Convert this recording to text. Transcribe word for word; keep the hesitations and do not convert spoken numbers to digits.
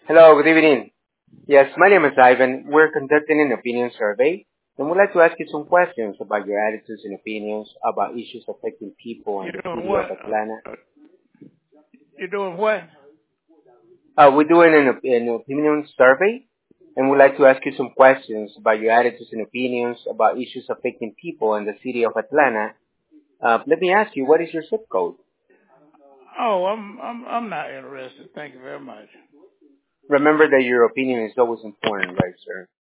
Hello, good evening. Yes, my name is Ivan. We're conducting an opinion survey, and we'd like to ask you some questions about your attitudes and opinions about issues affecting people in You're the doing city what? of Atlanta. Uh, uh, you're doing what? Uh, we're doing an, op- an opinion survey, and we'd like to ask you some questions about your attitudes and opinions about issues affecting people in the city of Atlanta. Uh, let me ask you, what is your zip code? Oh, I'm I'm I'm not interested. Thank you very much. Remember that your opinion is always important, right, sir?